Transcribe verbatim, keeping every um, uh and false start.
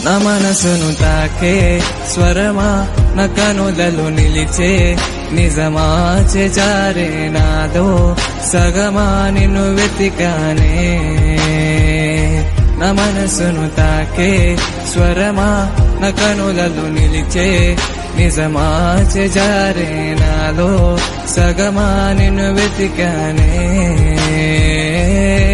నా మనసును తాకే స్వరమా నా కనులలో నిలిచే నిజమా చేజారే నాదో సగమా నిన్ను వెతికానే నా మనసును తాకే స్వరమా నా కనులలో నిలిచే నిజమా చేజారే నాలో సగమా నిన్ను వెతికానే